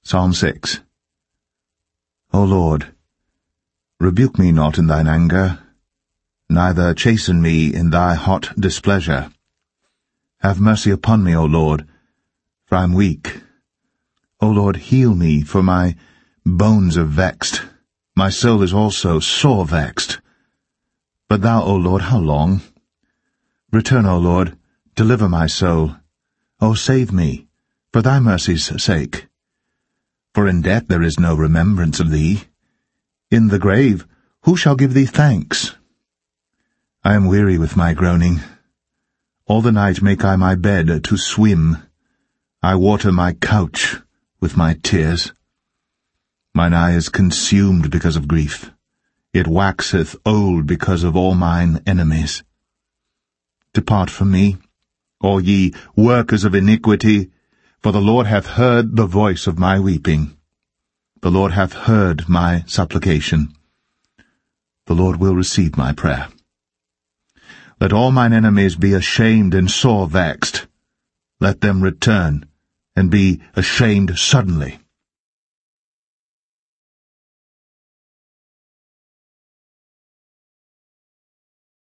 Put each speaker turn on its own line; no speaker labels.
Psalm 6. O Lord, rebuke me not in thine anger, neither chasten me in thy hot displeasure. Have mercy upon me, O Lord, for I am weak. O Lord, heal me, for my bones are vexed. My soul is also sore vexed. But thou, O Lord, how long? Return, O Lord, deliver my soul. O save me, for thy mercy's sake. For in death there is no remembrance of thee. In the grave who shall give thee thanks? I am weary with my groaning. All the night make I my bed to swim. I water my couch with my tears. Mine eye is consumed because of grief. It waxeth old because of all mine enemies. Depart from me, all ye workers of iniquity, for the Lord hath heard the voice of my weeping. The Lord hath heard my supplication. The Lord will receive my prayer. Let all mine enemies be ashamed and sore vexed. Let them return and be ashamed suddenly.